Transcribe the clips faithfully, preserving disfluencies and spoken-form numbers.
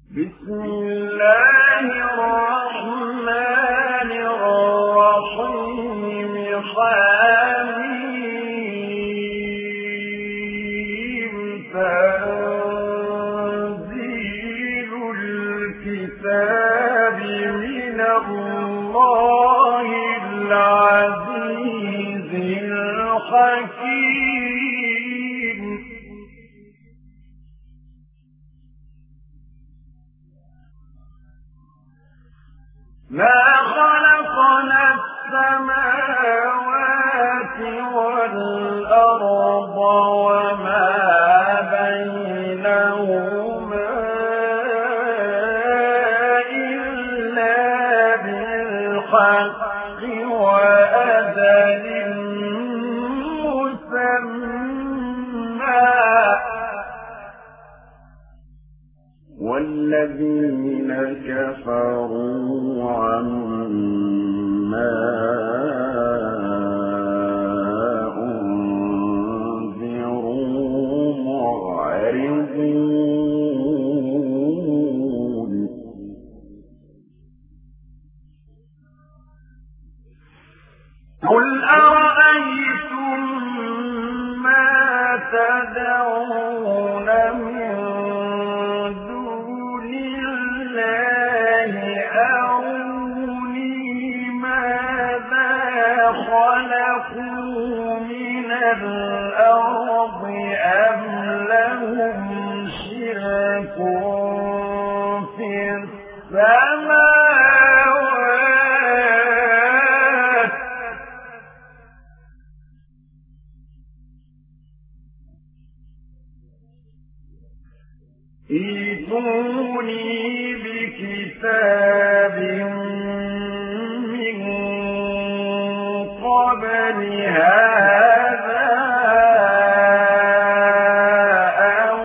بسم الله الرحمن الرحيم حميم تنزيل الكتاب من الله العزيز الحكيم ما خلقنا السماوات والأرض وما بينهما إلا بالحق وأجل مسمى والذين كفروا عما أنذروا معرضون قل أرأيتم ما تدعون من خلقوا من الأرض أم لهم شرك في السماوات ائتوني بكتاب قبل هذا أو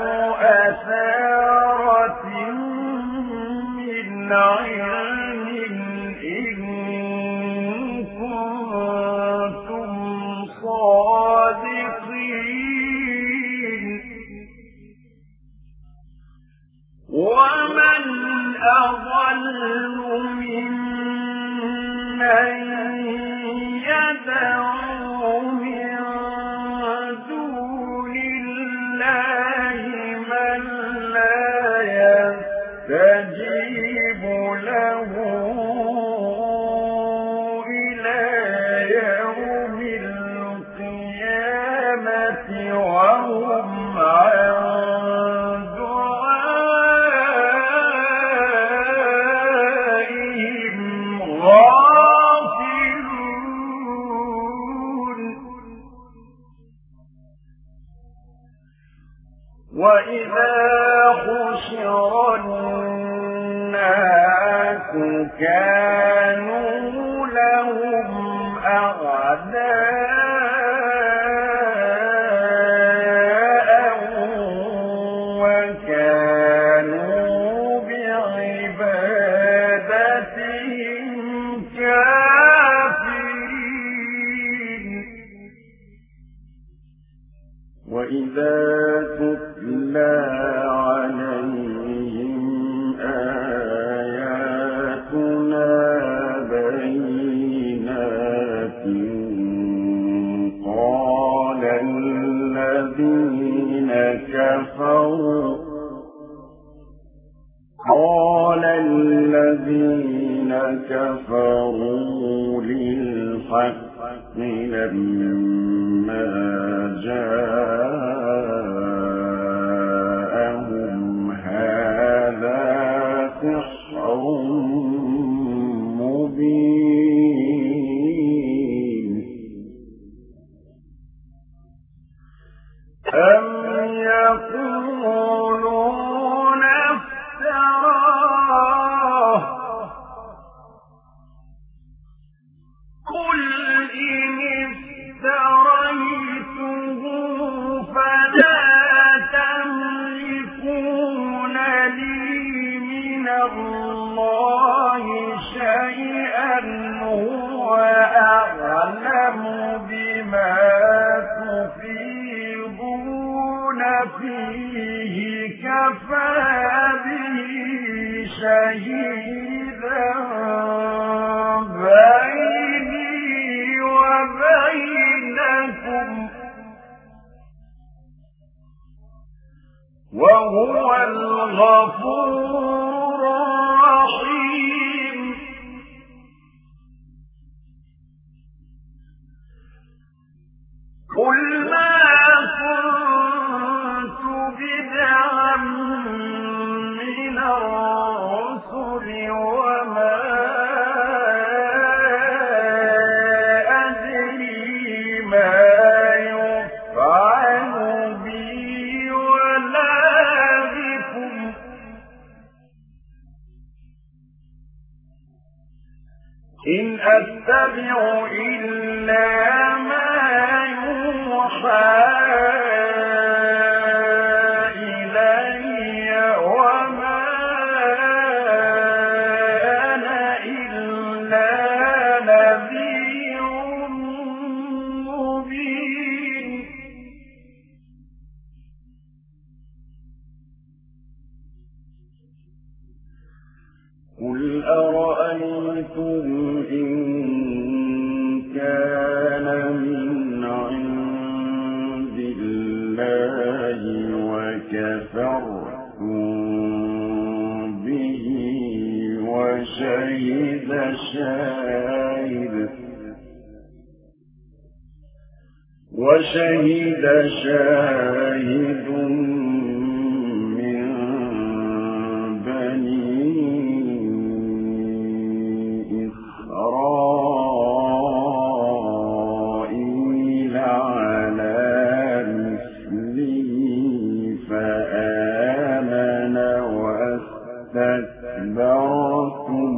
أثارة من علم إن كنتم صادقين ومن أضل ممن يدعو من دون الله من لا يستجيب له إلى يوم القيامة وهم عن دعائهم غافلون وإذا حشر الناس كانوا لهم أعداء وكانوا بعبادتهم كافرين وإذا تتلى عليهم آياتنا بينات قال الذين كفروا قال الذين كفروا للحق لما جاءهم هذا سحر مبين أم يقولون افتراه قل إن افتريته فلا تملكون لي من الله غفور رحيم قل ما كنت بدعا من الرسل وما أدري ما يفعل بي ولا بكم إن أتبع إلا ما يوحى إلي وما أنا إلا نذير مبين قل أرأيتم إن كان من عند الله وكفرتم به وشهد شاهد وشهد شاهد من بني إسرائيل على مثله فآمن واستكبرتم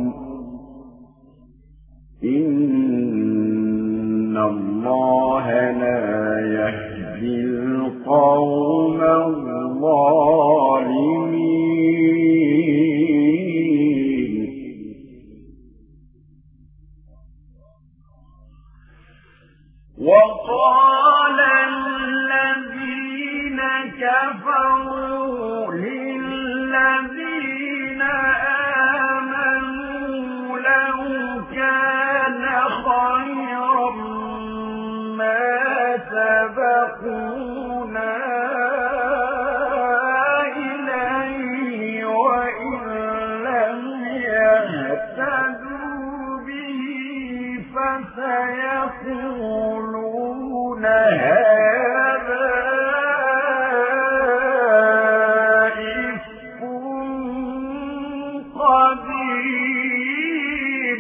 إن الله لا يهدي القوم الظالمين وقال الذين كفروا للذين آمنوا لو كان خيرا ما سبقونا إليه وإن لم يهتدوا به فسيقولون هذا إفك قديم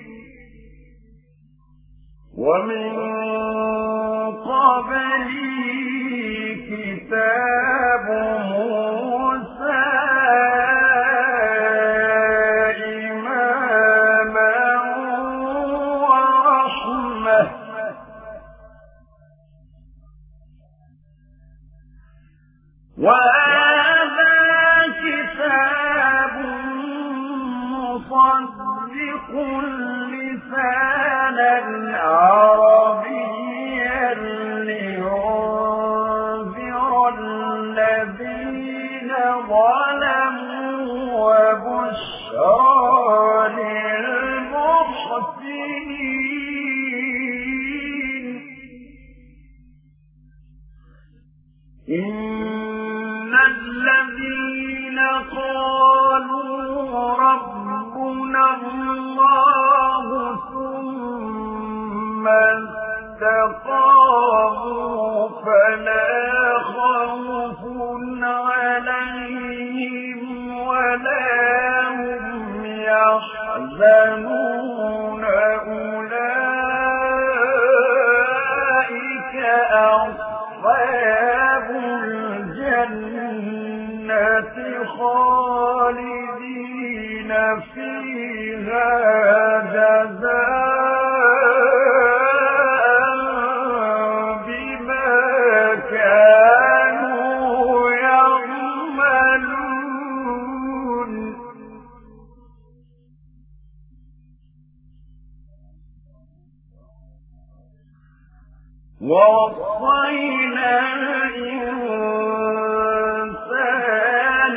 ومن قبله كتاب موسى إماما ورحمة وهذا كتاب مصدق لسانا عربيا لينذر الذين ظلموا وبشرى للمحسنين إن الذين قالوا ربنا الله ثم استقاموا فلا خوف عليهم ولا هم يحزنون أولئك أصحاب الجنة خالدين فيها جزاء بما كانوا يعملون ووصينا الإنسان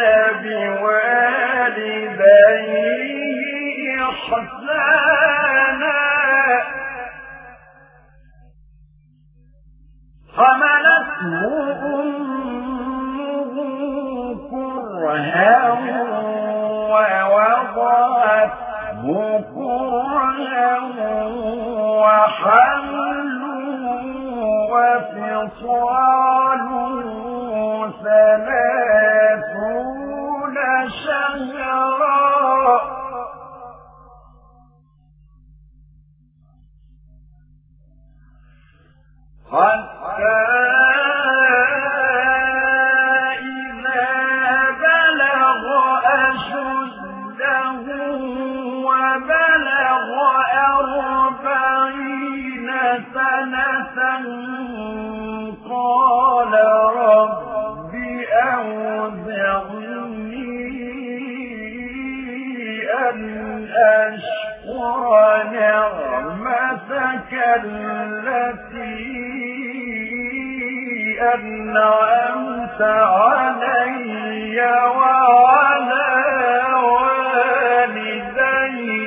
بوالديه إحسانا حملته أمه كرها ووضعته كرها وحمله وفصاله ثلاثون شهرا حتى إذا بلغ أشده وبلغ أربعين سنة قال رب أوزعني أن أشكر نعمتك التي أنعمت علي وعلى والدي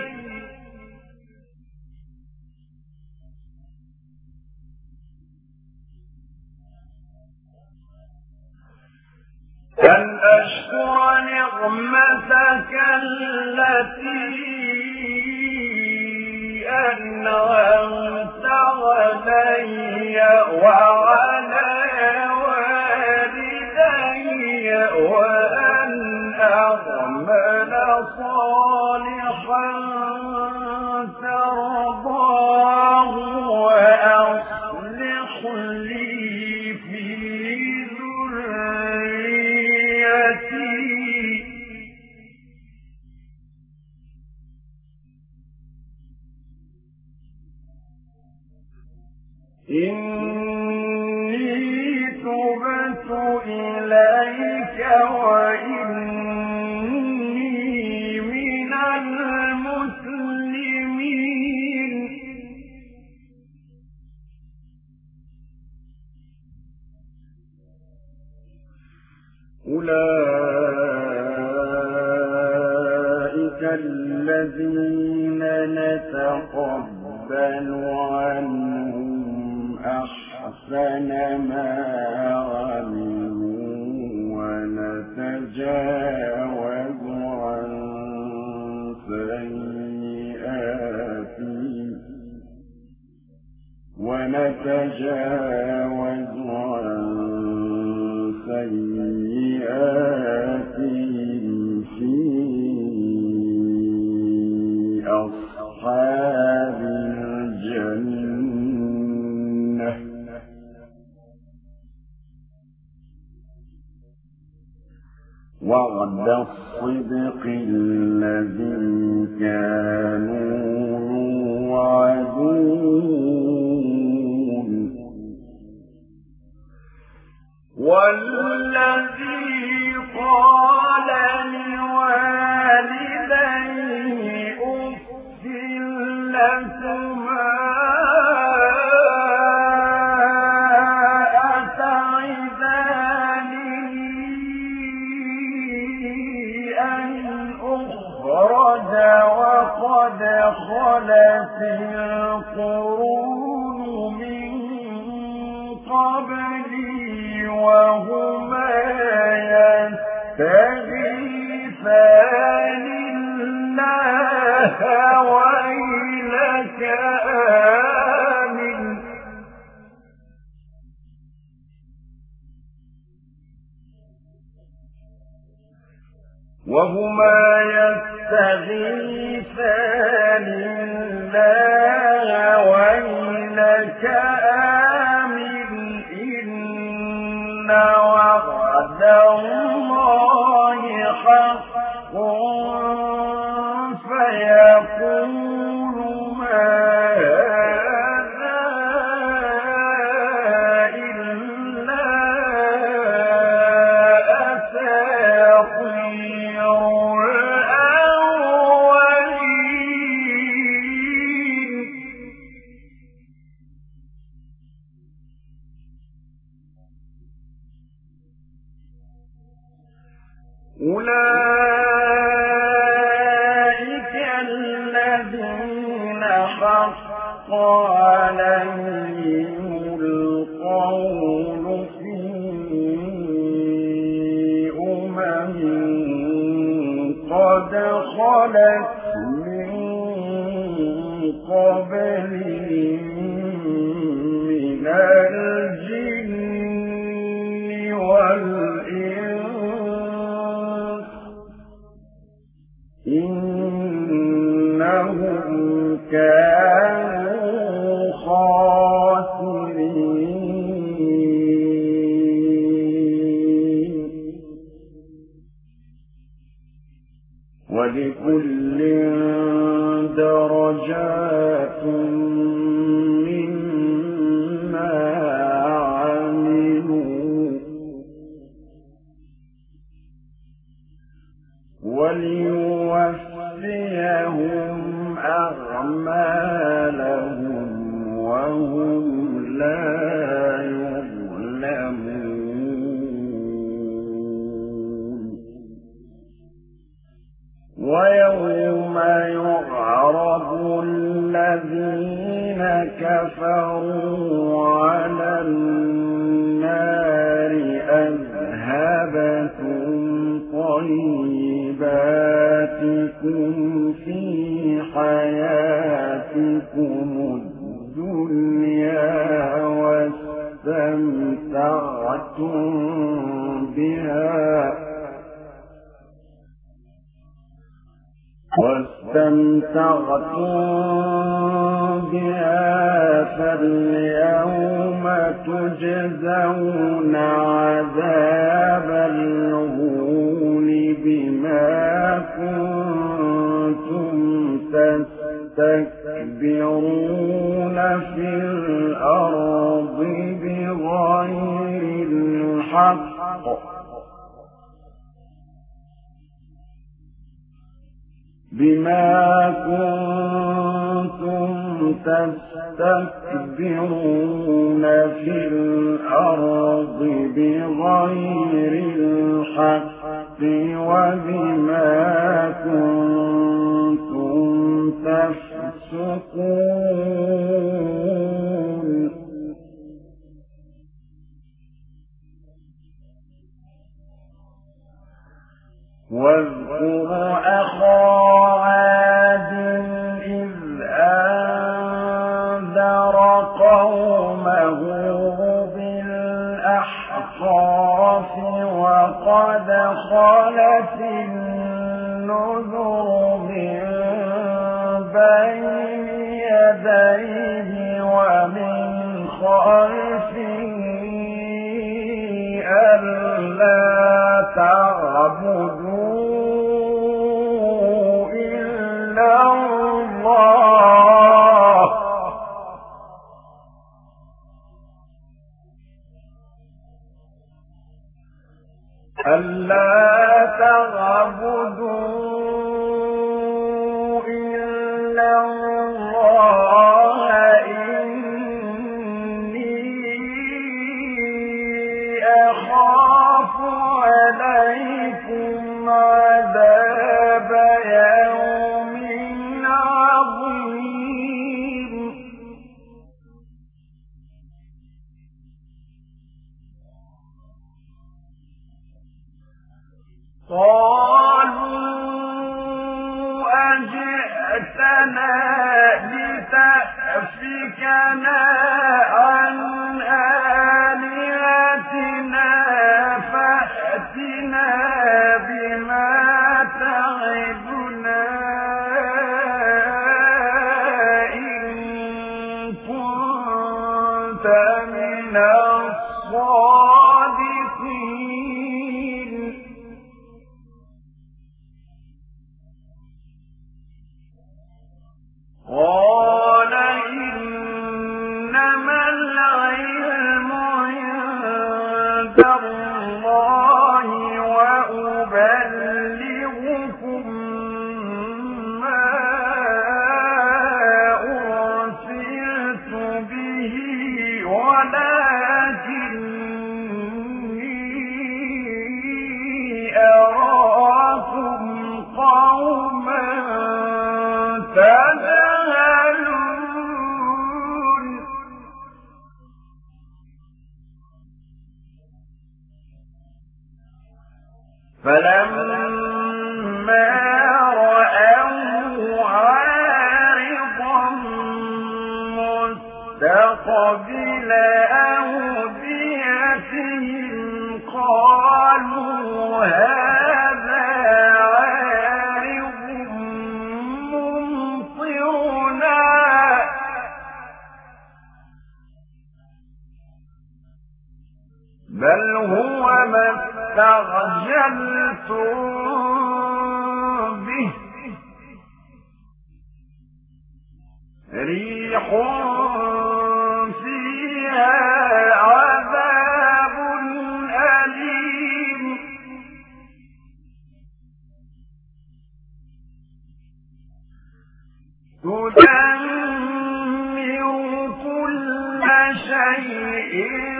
أن أشكر نعمتك التي أنعمت علي وعلى والدي وأن أعمل صالحا ترضاه وأصلح لي في ذريتي إني تبت إليك وإني من المسلمين أولئك الذين نتقبل عنهم أحسن ما عملوا ونتجاوز عن سيئاتهم ونتجاوز عن سيئاتهم في أصحاب الجنة وعد الصدق الذي كانوا يوعدون والذي قال لوالديه أف لكما أتعدانني أن أخرج وقد خلت القرون من قبلي وهما يستغيثان الله ويلك آمن وهما يستغيثان الله ويلك آمن إن وعد الله حق فيقول ما هذا إلا أساطير الأولين أولئك الذين حق عليهم القول في أمم وقد خلت من قبلهم من الجن والإنس إنهم كانوا خاسرين ولكل درجات مما عملوا وليوفيهم أعمالهم وهم لا يظلمون ويوم يعرض الذين كفروا على النار أذهبتم طيباتكم في حياتكم الدنيا واستمتعتم بها واستمتعتم بها فاليوم تجزون عذاب الهون بما كنتم تستكبرون في الأرض بغير الحق بما كنتم تستكبرون في الأرض بغير الحق وبما كنتم تفسقون واذكر أخا عاد إذ أنذر قومه بالأحقاف وقد خلت النذر من بين يديه ومن خلفه ألا تعبدوا إلا الله ألا تعبدوا إلا الله إني أخاف عليكم عذاب يوم عظيم قالوا أجئتنا لتأفكنا عن آلهتنا فأتنا بما تعدنا إن كنت من الصادقين قال إن قبل أوديتهم قالوا هذا عارض ممطرنا بل هو ما استعجلتم به ريح فيها عذاب أليم تدمر كل شيء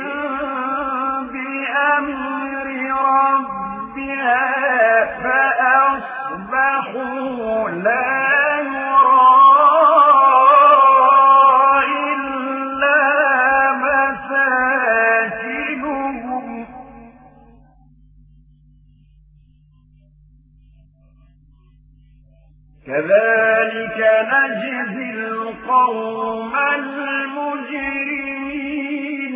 بأمر ربها فأصبحوا لا كذلك نجزي القوم المجرمين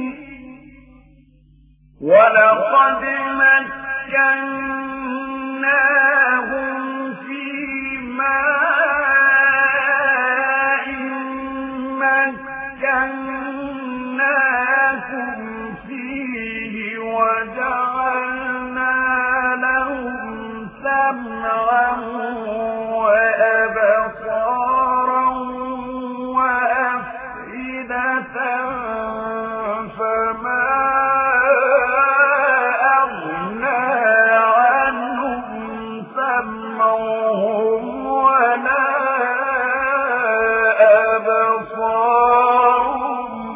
ولقد مكناهم في ماء مكناكم فيه وجعلنا لهم سمعا وأبصارا وأفئدة فما أغنى عنهم سمعهم ولا أبصارهم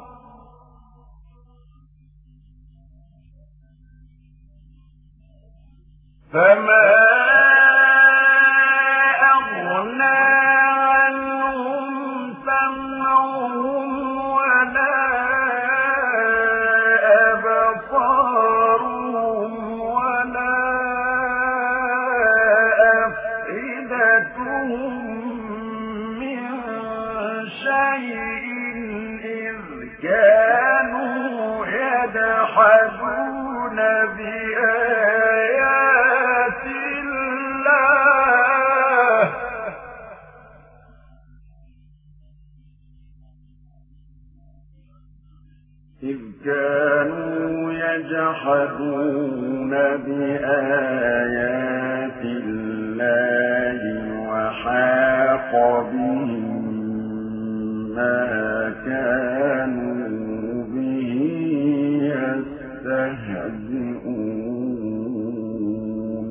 فما كانوا يجحدون بآيات الله إذ كانوا يجحدون بآيات الله وحاق بهم ما كانوا به يستهزئون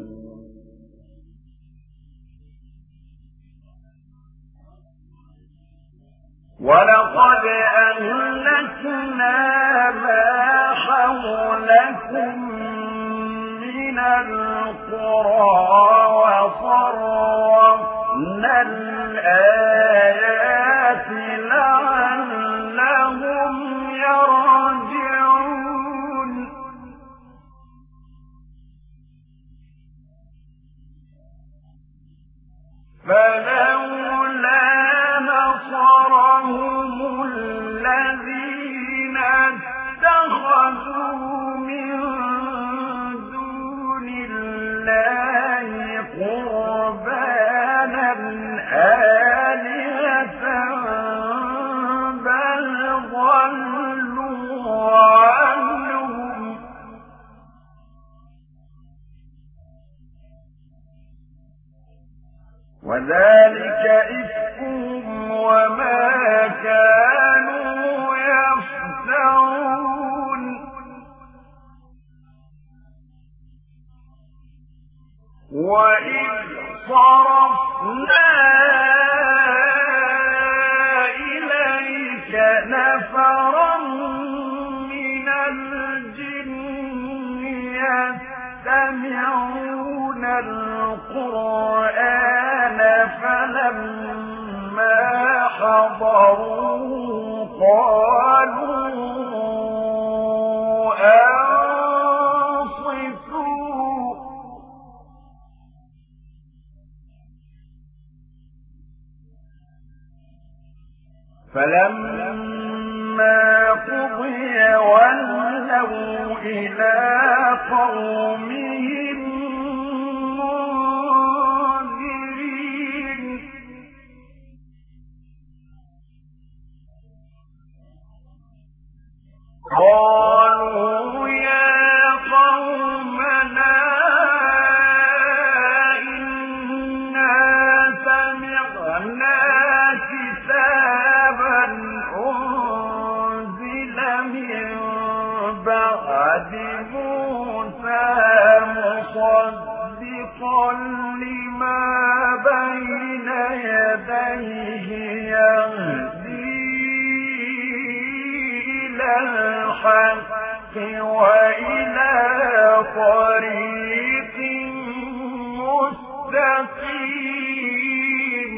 ولقد أهلكنا ما حولكم من القرى وصرفنا الآيات لعلهم يرجعون فلولا نصرهم الذين اتخذوا من دون الله قربانا آلهة بل ضلوا عنهم وذلك إفكهم وما كانوا يفترون وإذ صرفنا إليك نفرا من الجن يستمعون القرآن فلما حضروا قالوا أنصتوا فلما فلما قضي ولوا إلى قومهم منذرين قالوا يا قومنا إنا سمعنا كتابا أنزل من بعد موسى مصدقا لما بين يديه يهدي إلى الحق وإلى طريق مستقيم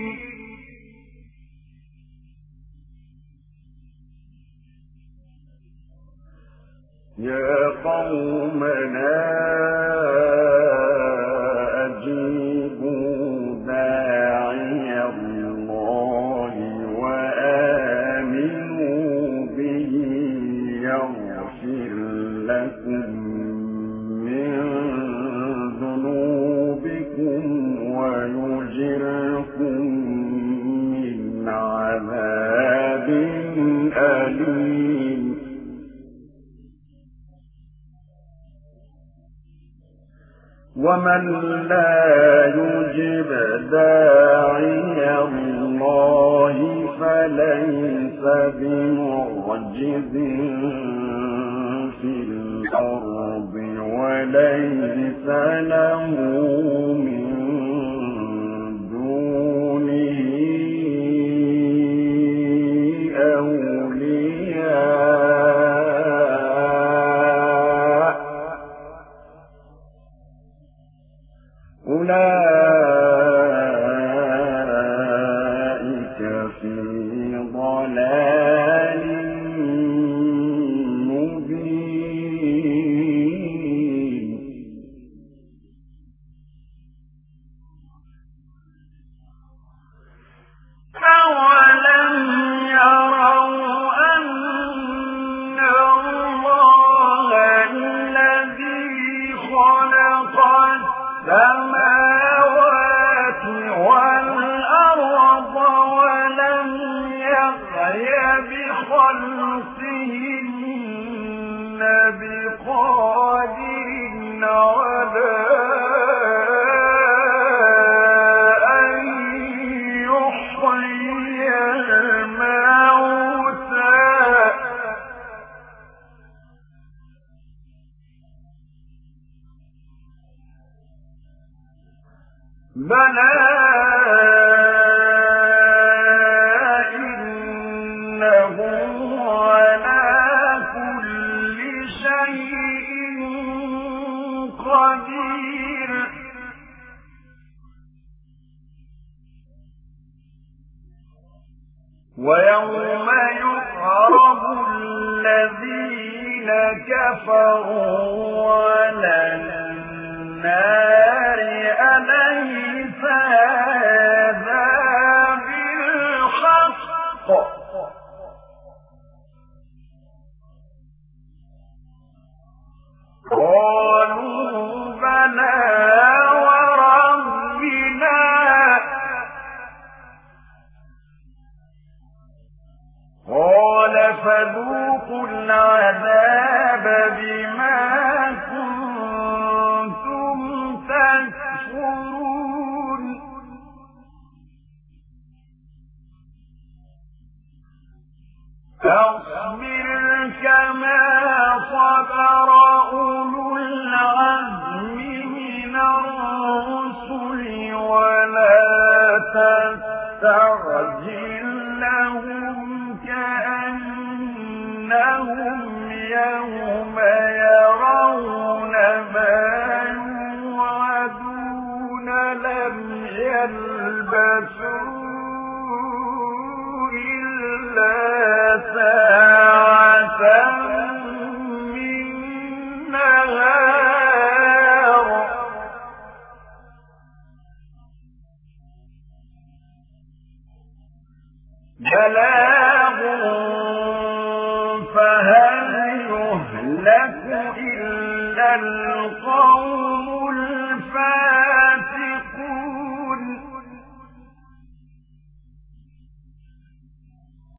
يا قومنا أجيبوا داعي الله وآمنوا به يغفر لكم من ذنوبكم ويجركم من عذاب أليم ومن لا يجب داعي الله فليس بمعجز في الأرض وليس له من دونه أولياء أولئك في ضلال مبين أولم يروا أن الله الذي خلق السماوات والأرض ولم يغي بخلقهن بقادر على أن يحيي الموتى بلى إنه على كل شيء قدير ويوم يعرض الذين كفروا على النار أليس هذا بالحق قالوا بلى وربنا قال فذوقوا العذاب بما كنتم تكفرون فاصبر كما صبر أولو العزم من الرسل ولا تستعجل لهم كأنهم يوم يرون ما يوعدون لم يلبثوا إلا ساعة من نهار بلاغ القوم الفاسقون.